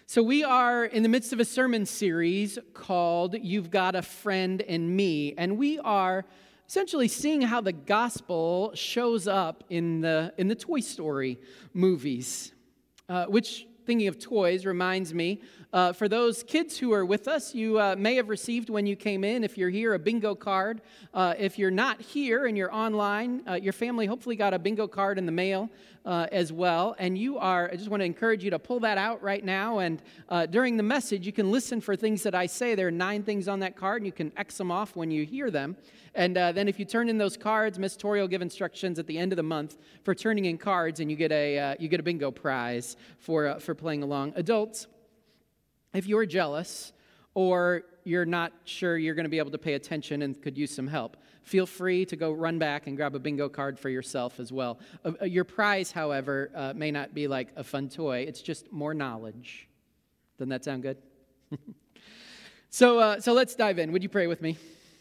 So we are in the midst of a sermon series called You've Got a Friend in Me, and we are essentially seeing how the gospel shows up in the Toy Story movies, which, thinking of toys, reminds me, for those kids who are with us, you may have received when you came in, if you're here, a bingo card. If you're not here and you're online, your family hopefully got a bingo card in the mail as well. And I just want to encourage you to pull that out right now. And during the message, you can listen for things that I say. There are 9 things on that card, and you can X them off when you hear them. And then if you turn in those cards, Miss Tori will give instructions at the end of the month for turning in cards, and you get a bingo prize for playing along. Adults, if you're jealous or you're not sure you're going to be able to pay attention and could use some help, feel free to go run back and grab a bingo card for yourself as well. Your prize, however, may not be like a fun toy. It's just more knowledge. Doesn't that sound good? So let's dive in. Would you pray with me?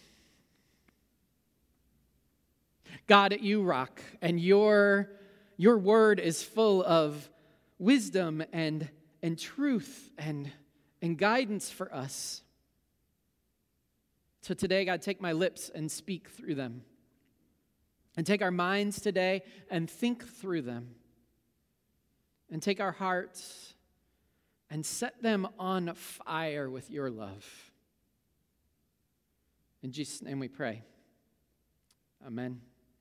God, you rock, and your word is full of wisdom and truth and guidance for us. So today, God, take my lips and speak through them. And take our minds today and think through them. And take our hearts and set them on fire with your love. In Jesus' name we pray. Amen.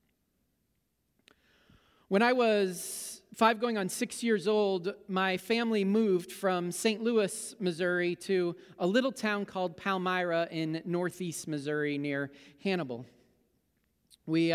When I was 5 going on 6 years old, my family moved from St. Louis, Missouri to a little town called Palmyra in northeast Missouri near Hannibal. We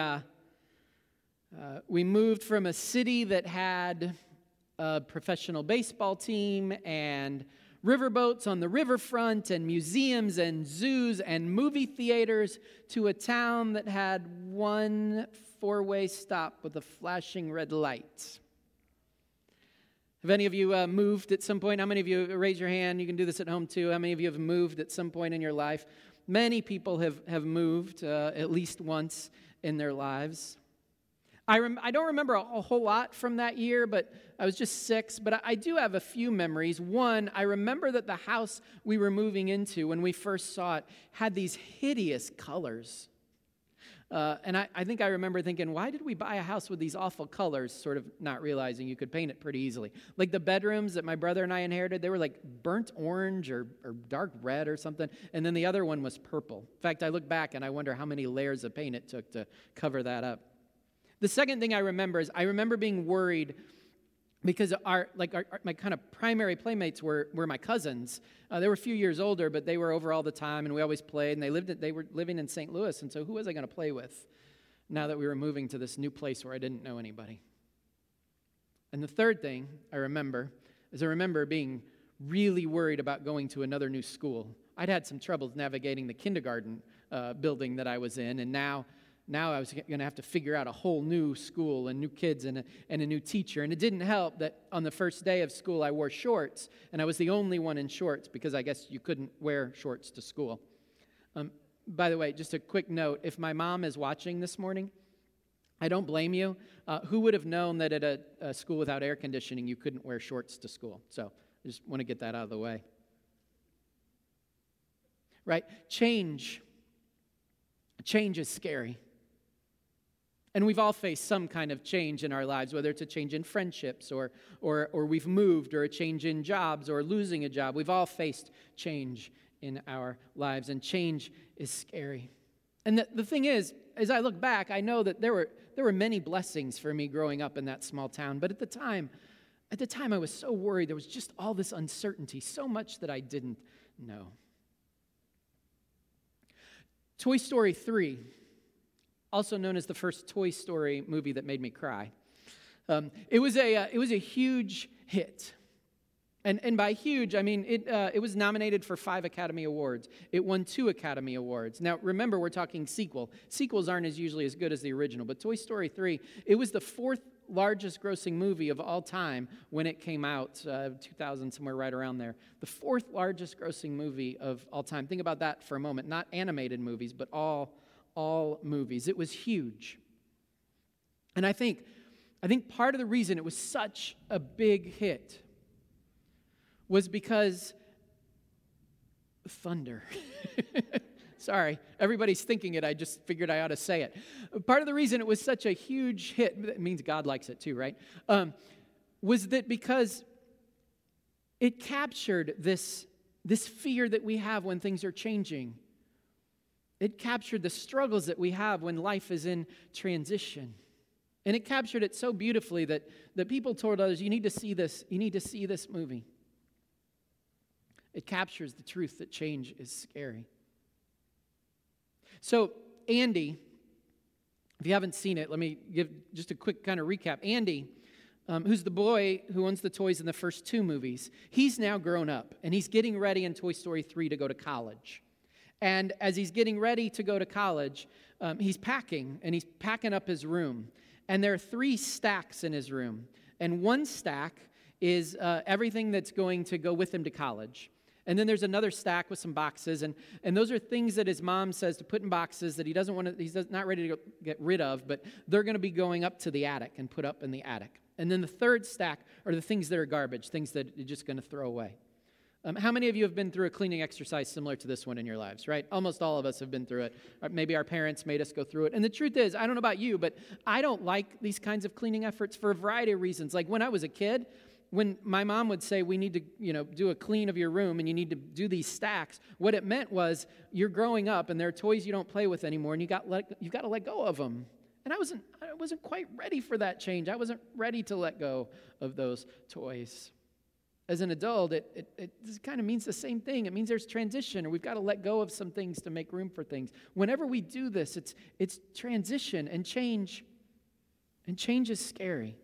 moved from a city that had a professional baseball team and riverboats on the riverfront and museums and zoos and movie theaters to a town that had one 4-way stop with a flashing red light. Have any of you moved at some point? How many of you, raise your hand, you can do this at home too. How many of you have moved at some point in your life? Many people have moved at least once in their lives. I don't remember a whole lot from that year, but I was just 6. But I do have a few memories. One, I remember that the house we were moving into when we first saw it had these hideous colors. And I think I remember thinking, why did we buy a house with these awful colors, sort of not realizing you could paint it pretty easily. Like the bedrooms that my brother and I inherited, they were like burnt orange or dark red or something, and then the other one was purple. In fact, I look back and I wonder how many layers of paint it took to cover that up. The second thing I remember is I remember being worried because my kind of primary playmates were my cousins. They were a few years older, but they were over all the time, and we always played, and they were living in St. Louis, and so who was I going to play with now that we were moving to this new place where I didn't know anybody? And the third thing I remember is I remember being really worried about going to another new school. I'd had some troubles navigating the kindergarten building that I was in, and now I was going to have to figure out a whole new school and new kids and a new teacher. And it didn't help that on the first day of school I wore shorts, and I was the only one in shorts because I guess you couldn't wear shorts to school. By the way, just a quick note, if my mom is watching this morning, I don't blame you. Who would have known that at a school without air conditioning you couldn't wear shorts to school? So I just want to get that out of the way. Right? Change is scary. And we've all faced some kind of change in our lives, whether it's a change in friendships or we've moved, or a change in jobs or losing a job. We've all faced change in our lives, and change is scary. And the thing is, as I look back, I know that there were many blessings for me growing up in that small town. But at the time I was so worried. There was just all this uncertainty, so much that I didn't know. Toy Story 3. Also known as the first Toy Story movie that made me cry. It was a huge hit, and by huge I mean it was nominated for 5 Academy Awards. It won 2 Academy Awards. Now remember, we're talking sequel. Sequels aren't usually as good as the original, but Toy Story 3, it was the 4th largest grossing movie of all time when it came out, 2000, somewhere right around there. The 4th largest grossing movie of all time. Think about that for a moment. Not animated movies, but all movies. It was huge. And I think part of the reason it was such a big hit was because thunder. Sorry, everybody's thinking it. I just figured I ought to say it. Part of the reason it was such a huge hit, it means God likes it too, right? Was that because it captured this fear that we have when things are changing. It captured the struggles that we have when life is in transition. And it captured it so beautifully that people told others, you need to see this. You need to see this movie. It captures the truth that change is scary. So Andy, if you haven't seen it, let me give just a quick kind of recap. Andy, who's the boy who owns the toys in the first two movies, he's now grown up, and he's getting ready in Toy Story 3 to go to college. And as he's getting ready to go to college, he's packing up his room. And there are 3 stacks in his room. And one stack is everything that's going to go with him to college. And then there's another stack with some boxes, and those are things that his mom says to put in boxes that he's not ready to get rid of, but they're going to be going up to the attic and put up in the attic. And then the third stack are the things that are garbage, things that you're just going to throw away. How many of you have been through a cleaning exercise similar to this one in your lives, right? Almost all of us have been through it. Or maybe our parents made us go through it. And the truth is, I don't know about you, but I don't like these kinds of cleaning efforts for a variety of reasons. Like when I was a kid, when my mom would say, we need to, do a clean of your room and you need to do these stacks, what it meant was you're growing up and there are toys you don't play with anymore and you've got to let go of them. And I wasn't quite ready for that change. I wasn't ready to let go of those toys. As an adult, it kind of means the same thing. It means there's transition, or we've got to let go of some things to make room for things. Whenever we do this, it's transition and change is scary.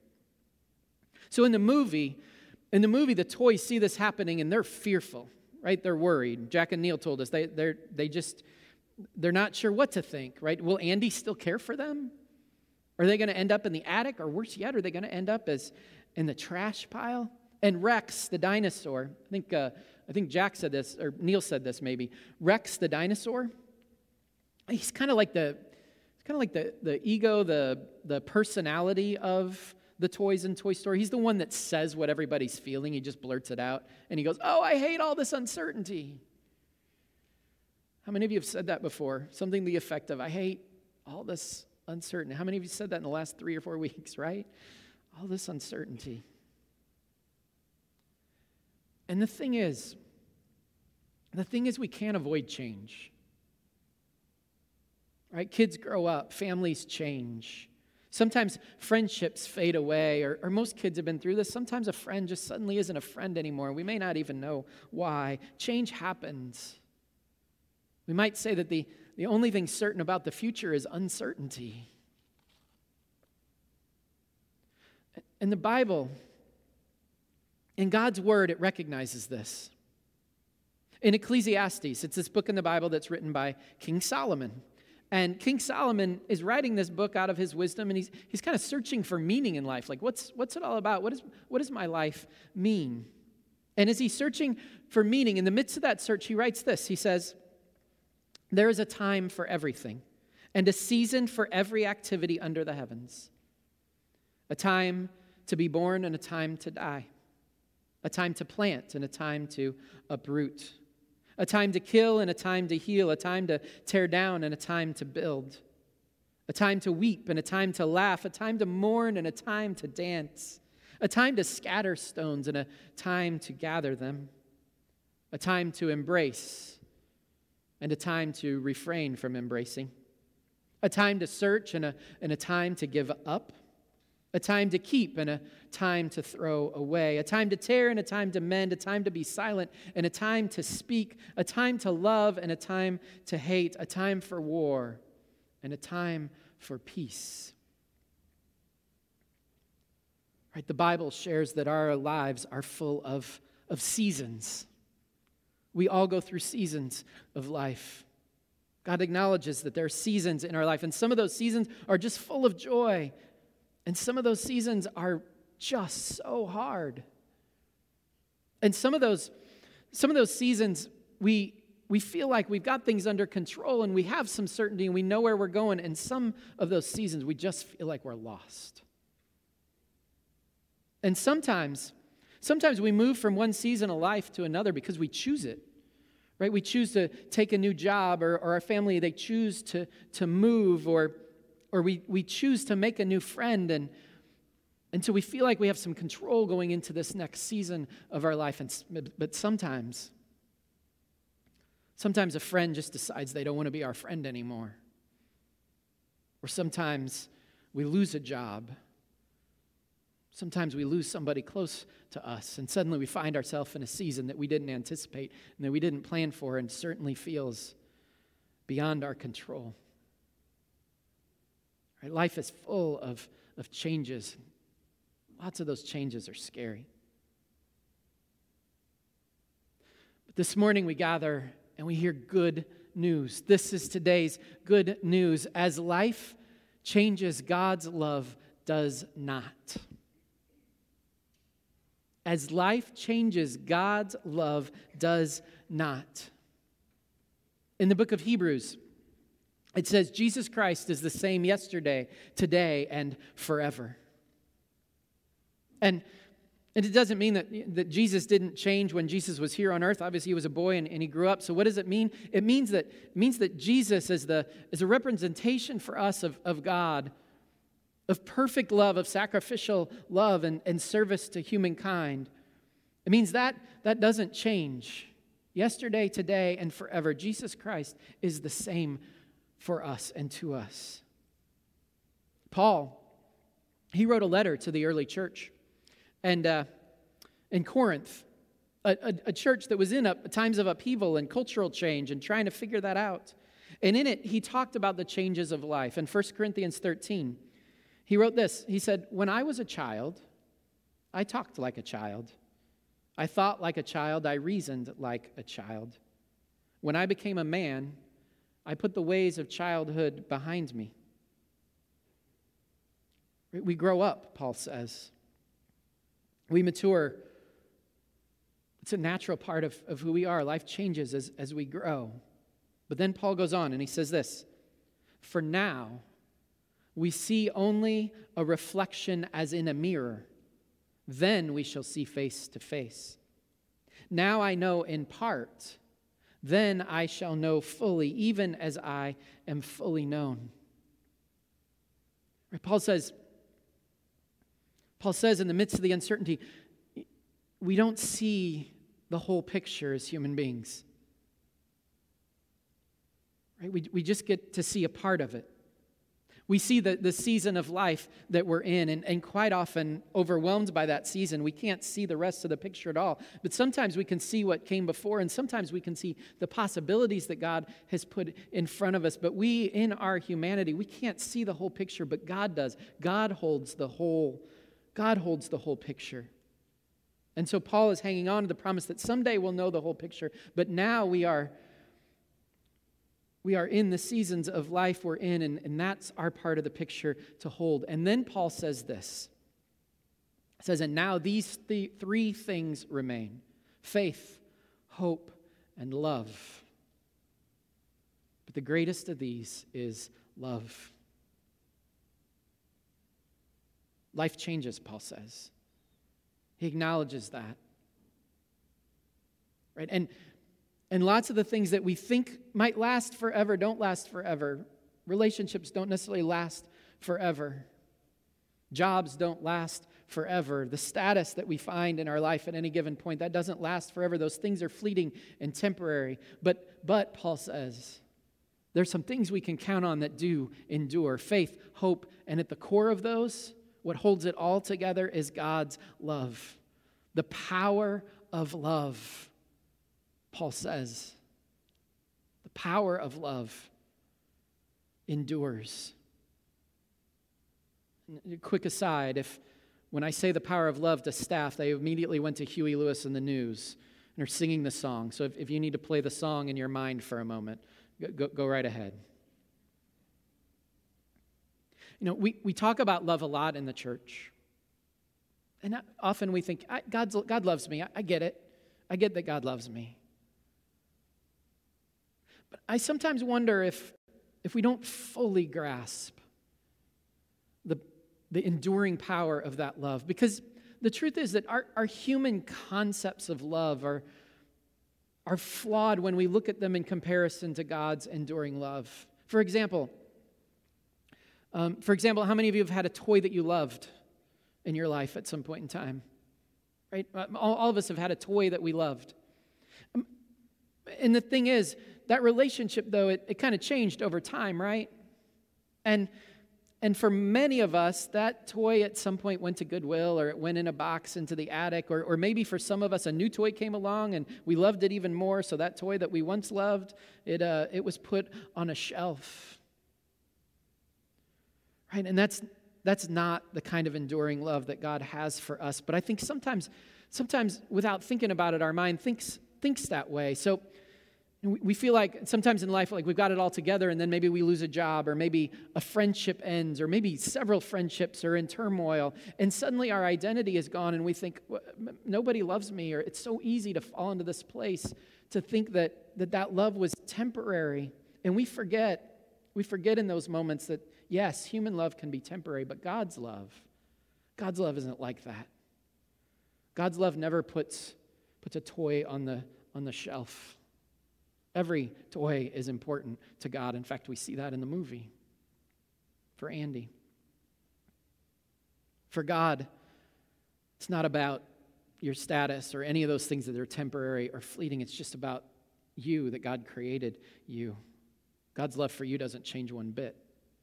So in the movie, the toys see this happening and they're fearful, right? They're worried. Jack and Neil told us they're not sure what to think, right? Will Andy still care for them? Are they going to end up in the attic, or worse yet, are they going to end up as in the trash pile? And Rex, the dinosaur, I think Jack said this, or Neil said this maybe. Rex, the dinosaur, he's kind of like the ego, the personality of the toys in Toy Story. He's the one that says what everybody's feeling. He just blurts it out, and he goes, "Oh, I hate all this uncertainty." How many of you have said that before? Something to the effect of, "I hate all this uncertainty." How many of you said that in the last 3 or 4 weeks, right? All this uncertainty. And the thing is we can't avoid change. Right? Kids grow up, families change. Sometimes friendships fade away, or most kids have been through this. Sometimes a friend just suddenly isn't a friend anymore. We may not even know why. Change happens. We might say that the only thing certain about the future is uncertainty. In the Bible, in God's Word, it recognizes this. In Ecclesiastes, it's this book in the Bible that's written by King Solomon. And King Solomon is writing this book out of his wisdom, and he's kind of searching for meaning in life. Like, what's it all about? What does my life mean? And as he's searching for meaning, in the midst of that search, he writes this. He says, "There is a time for everything, and a season for every activity under the heavens. A time to be born and a time to die. A time to plant and a time to uproot. A time to kill and a time to heal. A time to tear down and a time to build. A time to weep and a time to laugh. A time to mourn and a time to dance. A time to scatter stones and a time to gather them. A time to embrace and a time to refrain from embracing. A time to search and a time to give up. A time to keep and a time to throw away. A time to tear and a time to mend. A time to be silent and a time to speak. A time to love and a time to hate. A time for war and a time for peace." Right? The Bible shares that our lives are full of seasons. We all go through seasons of life. God acknowledges that there are seasons in our life, and some of those seasons are just full of joy. And some of those seasons are just so hard. And some of those seasons, we feel like we've got things under control and we have some certainty and we know where we're going. And some of those seasons, we just feel like we're lost. And sometimes Sometimes we move from one season of life to another because we choose it, right? We choose to take a new job, or our family, they choose to move, or we choose to make a new friend, and so we feel like we have some control going into this next season of our life. But sometimes a friend just decides they don't want to be our friend anymore. Or sometimes we lose a job. Sometimes we lose somebody close to us, and suddenly we find ourselves in a season that we didn't anticipate and that we didn't plan for, and certainly feels beyond our control. Right? Life is full of changes. Lots of those changes are scary. But this morning we gather and we hear good news. This is today's good news. As life changes, God's love does not. As life changes, God's love does not. In the book of Hebrews, it says Jesus Christ is the same yesterday, today, and forever. And it doesn't mean that Jesus didn't change when Jesus was here on earth. Obviously, he was a boy and he grew up. So what does it mean? It means that Jesus is a representation for us of God, of perfect love, of sacrificial love and service to humankind. It means that doesn't change. Yesterday, today, and forever, Jesus Christ is the same for us and to us. Paul, he wrote a letter to the early church. And in Corinth, a church that was in times of upheaval and cultural change and trying to figure that out. And in it, he talked about the changes of life. In 1 Corinthians 13, he wrote this. He said, "When I was a child, I talked like a child. I thought like a child. I reasoned like a child. When I became a man, I put the ways of childhood behind me." We grow up, Paul says. We mature. It's a natural part of who we are. Life changes as we grow. But then Paul goes on and he says this, "For now, we see only a reflection as in a mirror. Then we shall see face to face. Now I know in part. Then I shall know fully, even as I am fully known." Right, Paul says in the midst of the uncertainty, we don't see the whole picture as human beings. Right? We just get to see a part of it. We see the season of life that we're in, and quite often overwhelmed by that season. We can't see the rest of the picture at all. But sometimes we can see what came before, and sometimes we can see the possibilities that God has put in front of us. But we, in our humanity, we can't see the whole picture, but God does. God holds the whole picture. And so Paul is hanging on to the promise that someday we'll know the whole picture, but now we are in the seasons of life we're in, and that's our part of the picture to hold. And then Paul says this. He says, "And now these three things remain: faith, hope, and love. But the greatest of these is love." Life changes, Paul says. He acknowledges that. Right? And lots of the things that we think might last forever don't last forever. Relationships don't necessarily last forever. Jobs don't last forever. The status that we find in our life at any given point, that doesn't last forever. Those things are fleeting and temporary. But Paul says, there's some things we can count on that do endure. Faith, hope, and at the core of those, what holds it all together is God's love. The power of love, Paul says. The power of love endures. A quick aside, when I say the power of love to staff, they immediately went to Huey Lewis and the News and are singing the song. So if you need to play the song in your mind for a moment, go right ahead. You know, we talk about love a lot in the church. And often we think, God loves me. I get it. I get that God loves me. But I sometimes wonder if we don't fully grasp the enduring power of that love. Because the truth is that our human concepts of love are flawed when we look at them in comparison to God's enduring love. For example, how many of you have had a toy that you loved in your life at some point in time? Right? All of us have had a toy that we loved. And the thing is, that relationship, though, it kind of changed over time, right? And for many of us, that toy at some point went to Goodwill, or it went in a box into the attic, or maybe for some of us, a new toy came along and we loved it even more, so that toy that we once loved, it was put on a shelf. Right? And that's not the kind of enduring love that God has for us. But I think sometimes without thinking about it, our mind thinks that way. So we feel like sometimes in life, like we've got it all together, and then maybe we lose a job, or maybe a friendship ends, or maybe several friendships are in turmoil, and suddenly our identity is gone, and we think, nobody loves me, or it's so easy to fall into this place to think that love was temporary. And we forget in those moments that, yes, human love can be temporary, but God's love isn't like that. God's love never puts a toy on the shelf. Every toy is important to God. In fact, we see that in the movie for Andy. For God, it's not about your status or any of those things that are temporary or fleeting. It's just about you, that God created you. God's love for you doesn't change one bit.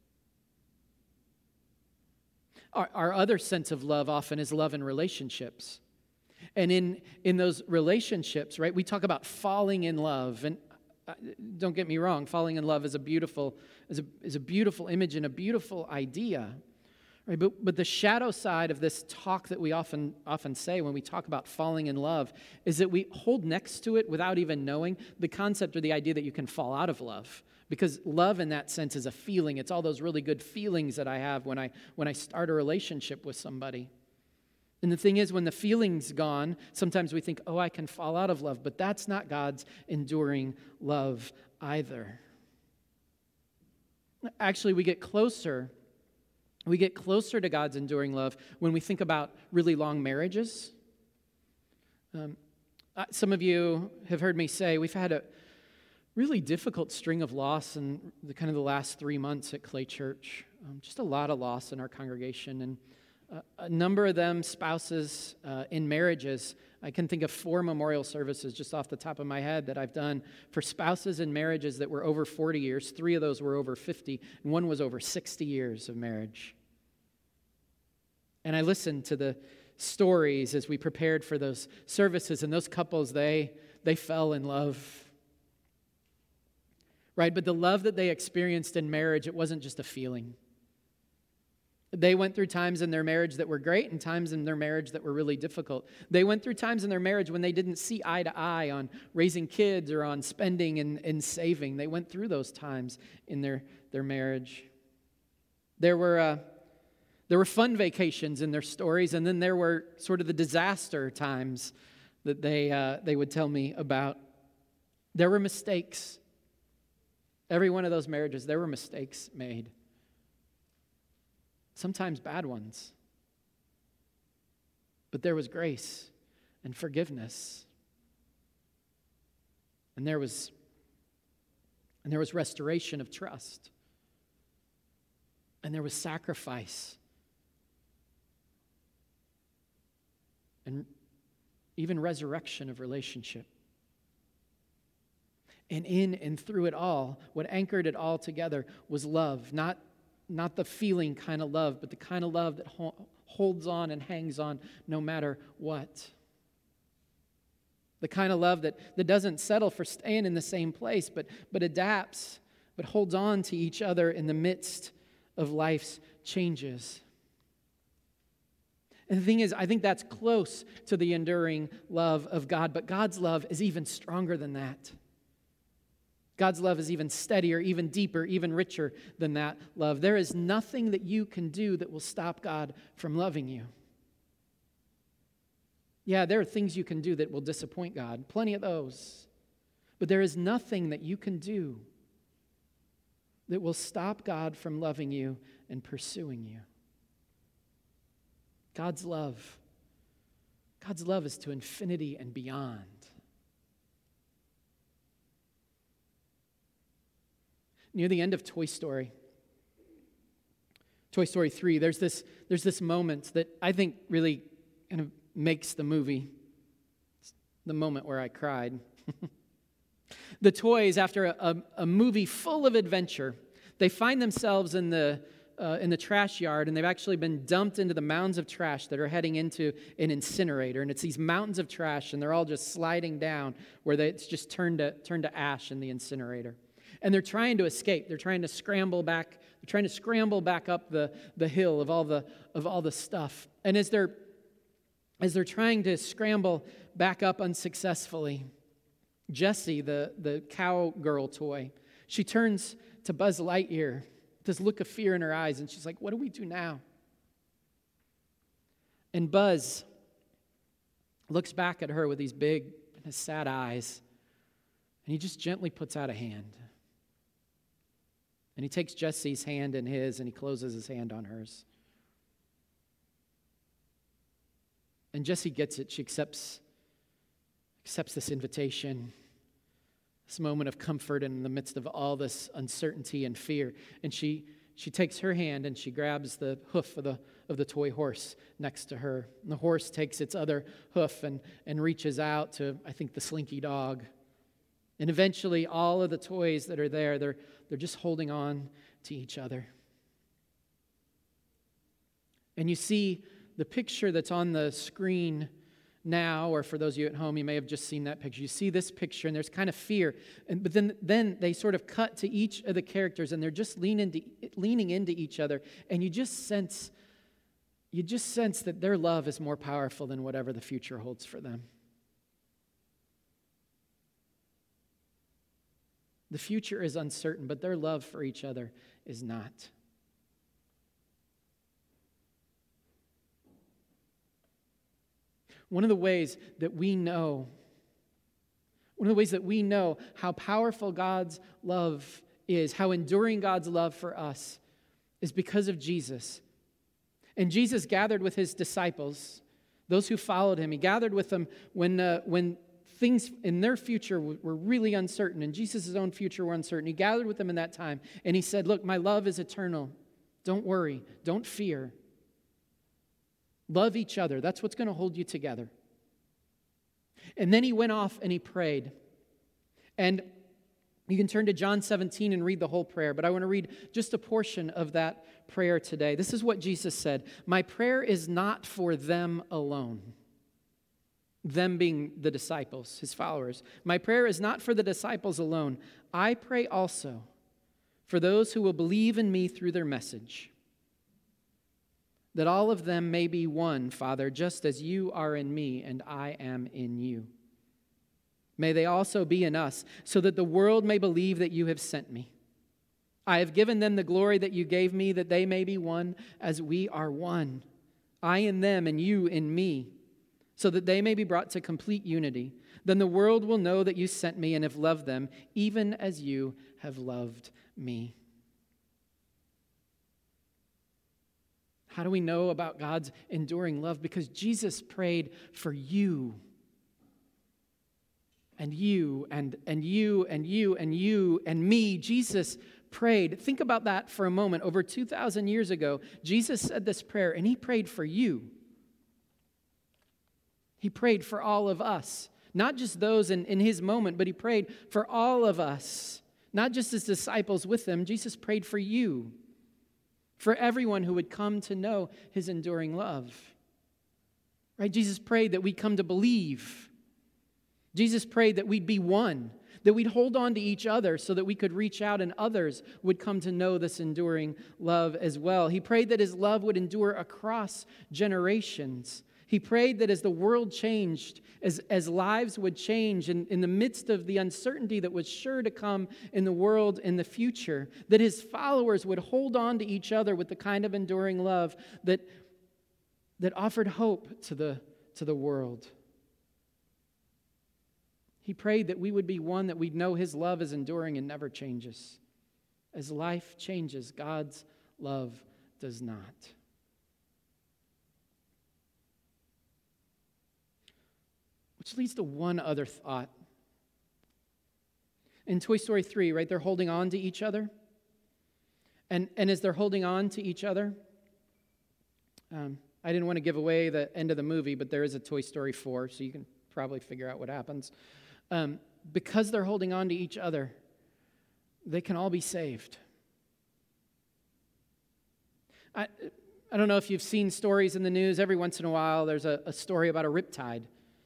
Our other sense of love often is love in relationships. And in those relationships, right, we talk about falling in love. And don't get me wrong, falling in love is a beautiful image and a beautiful idea. Right? But the shadow side of this talk that we often say when we talk about falling in love is that we hold next to it without even knowing the concept or the idea that you can fall out of love. Because love in that sense is a feeling. It's all those really good feelings that I have when I start a relationship with somebody. And the thing is, when the feeling's gone, sometimes we think, oh, I can fall out of love. But that's not God's enduring love either. Actually, we get closer to God's enduring love when we think about really long marriages. Some of you have heard me say we've had a really difficult string of loss in the last 3 months at Clay Church. Just a lot of loss in our congregation. And a number of them spouses in marriages. I can think of 4 memorial services just off the top of my head that I've done for spouses in marriages that were over 40 years. 3 of those were over 50, and 1 was over 60 years of marriage. And I listened to the stories as we prepared for those services, and those couples, they fell in love. Right? But the love that they experienced in marriage, it wasn't just a feeling. They went through times in their marriage that were great and times in their marriage that were really difficult. They went through times in their marriage when they didn't see eye to eye on raising kids or on spending and saving. They went through those times in their marriage. There were fun vacations in their stories, and then there were sort of the disaster times that they would tell me about. There were mistakes. Every one of those marriages, there were mistakes made. Sometimes bad ones. But there was grace and forgiveness. And there was restoration of trust. And there was sacrifice. And even resurrection of relationship. And in and through it all, what anchored it all together was love. Not the feeling kind of love, but the kind of love that holds on and hangs on no matter what. The kind of love that doesn't settle for staying in the same place, but adapts, but holds on to each other in the midst of life's changes. And the thing is, I think that's close to the enduring love of God, but God's love is even stronger than that. God's love is even steadier, even deeper, even richer than that love. There is nothing that you can do that will stop God from loving you. Yeah, there are things you can do that will disappoint God, plenty of those. But there is nothing that you can do that will stop God from loving you and pursuing you. God's love God's love is to infinity and beyond. Near the end of Toy Story 3, there's this moment that I think really kind of makes the movie. It's the moment where I cried. The toys, after a movie full of adventure, they find themselves in the trash yard, and they've actually been dumped into the mounds of trash that are heading into an incinerator. And it's these mountains of trash, and they're all just sliding down where it's just turned to ash in the incinerator. And they're trying to escape. They're trying to scramble back. They're trying to scramble back up the hill of all the stuff. And as they're trying to scramble back up unsuccessfully, Jessie, the cowgirl toy, she turns to Buzz Lightyear, this look of fear in her eyes, and she's like, "What do we do now?" And Buzz looks back at her with these big, sad eyes, and he just gently puts out a hand. And he takes Jessie's hand in his, and he closes his hand on hers. And Jessie gets it. She accepts this invitation, this moment of comfort in the midst of all this uncertainty and fear. And she takes her hand and she grabs the hoof of the toy horse next to her. And the horse takes its other hoof and reaches out to, I think, the Slinky dog. And eventually all of the toys that are there, they're just holding on to each other. And you see the picture that's on the screen now, or for those of you at home, you may have just seen that picture. You see this picture, and there's kind of fear. But then they sort of cut to each of the characters, and they're just leaning into each other. And you just sense that their love is more powerful than whatever the future holds for them. The future is uncertain, but their love for each other is not. One of the ways that we know how powerful God's love is, how enduring God's love for us, is because of Jesus. And Jesus gathered with his disciples, those who followed him. He gathered with them when things in their future were really uncertain, and Jesus' own future were uncertain. He gathered with them in that time, and he said, "Look, my love is eternal. Don't worry. Don't fear. Love each other. That's what's going to hold you together." And then he went off and he prayed. And you can turn to John 17 and read the whole prayer, but I want to read just a portion of that prayer today. This is what Jesus said: "My prayer is not for them alone." Them being the disciples, his followers. "My prayer is not for the disciples alone. I pray also for those who will believe in me through their message, that all of them may be one, Father, just as you are in me and I am in you. May they also be in us, so that the world may believe that you have sent me. I have given them the glory that you gave me, that they may be one as we are one. I in them and you in me, so that they may be brought to complete unity. Then the world will know that you sent me and have loved them, even as you have loved me." How do we know about God's enduring love? Because Jesus prayed for you. And you, and you, and you, and you, and me. Jesus prayed. Think about that for a moment. Over 2,000 years ago, Jesus said this prayer, and he prayed for you. He prayed for all of us. Not just those in his moment, but he prayed for all of us. Not just his disciples with him. Jesus prayed for you. For everyone who would come to know his enduring love. Right? Jesus prayed that we'd come to believe. Jesus prayed that we'd be one, that we'd hold on to each other so that we could reach out and others would come to know this enduring love as well. He prayed that his love would endure across generations. He prayed that as the world changed, as lives would change in the midst of the uncertainty that was sure to come in the world in the future, that his followers would hold on to each other with the kind of enduring love that offered hope to the world. He prayed that we would be one, that we'd know his love is enduring and never changes. As life changes, God's love does not. Which leads to one other thought. In Toy Story 3, right, they're holding on to each other. And as they're holding on to each other, I didn't want to give away the end of the movie, but there is a Toy Story 4, so you can probably figure out what happens. Because they're holding on to each other, they can all be saved. I don't know if you've seen stories in the news. Every once in a while, there's a story about a riptide.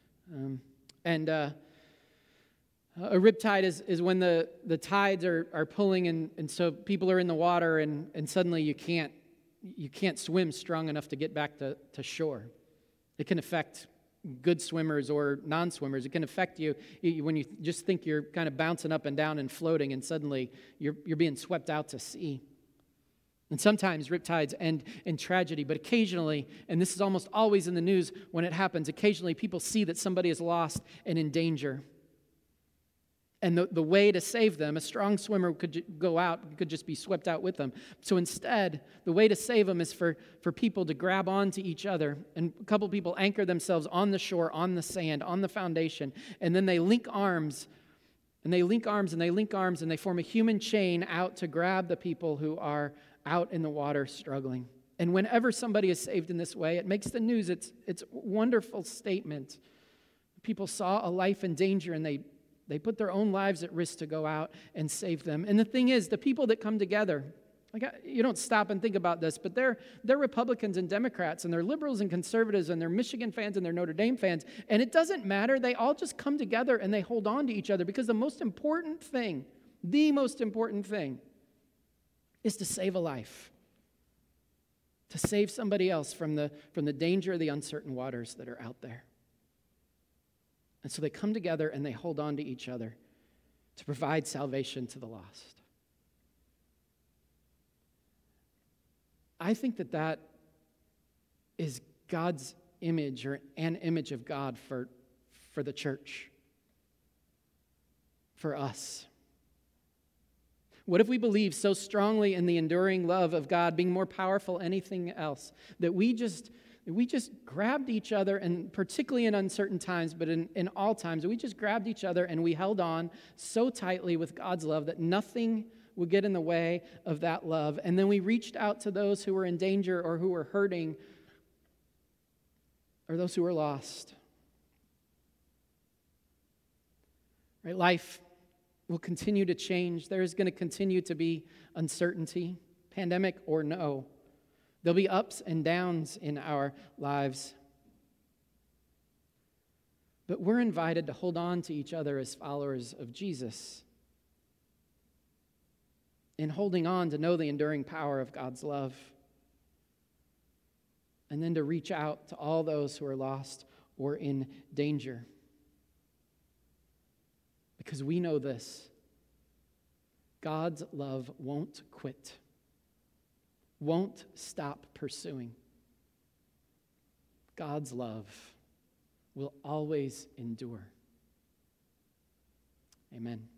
A riptide is when the tides are pulling, and so people are in the water, and suddenly you can't swim strong enough to get back to shore. It can affect good swimmers or non-swimmers. It can affect you when you just think you're kind of bouncing up and down and floating, and suddenly you're being swept out to sea. And sometimes riptides end in tragedy, but occasionally, and this is almost always in the news when it happens, occasionally people see that somebody is lost and in danger. And the way to save them, a strong swimmer could go out, could just be swept out with them. So instead, the way to save them is for people to grab onto each other. And a couple people anchor themselves on the shore, on the sand, on the foundation. And then they link arms, and they link arms, and they link arms, and they form a human chain out to grab the people who are out in the water struggling. And whenever somebody is saved in this way, it makes the news. It's a wonderful statement. People saw a life in danger, and they put their own lives at risk to go out and save them. And the thing is, the people that come together, you don't stop and think about this, but they're Republicans and Democrats, and they're liberals and conservatives, and they're Michigan fans and they're Notre Dame fans. And it doesn't matter. They all just come together and they hold on to each other, because the most important thing is to save a life, to save somebody else from the danger of the uncertain waters that are out there. And so they come together and they hold on to each other to provide salvation to the lost. I think that is God's image, or an image of God for the church, for us. What if we believe so strongly in the enduring love of God being more powerful than anything else, that we just grabbed each other, and particularly in uncertain times, but in all times, we just grabbed each other and we held on so tightly with God's love that nothing would get in the way of that love. And then we reached out to those who were in danger or who were hurting or those who were lost. Right? Life will continue to change. There is going to continue to be uncertainty, pandemic or no. There'll be ups and downs in our lives. But we're invited to hold on to each other as followers of Jesus. In holding on to know the enduring power of God's love. And then to reach out to all those who are lost or in danger. Because we know this: God's love won't quit, won't stop pursuing. God's love will always endure. Amen.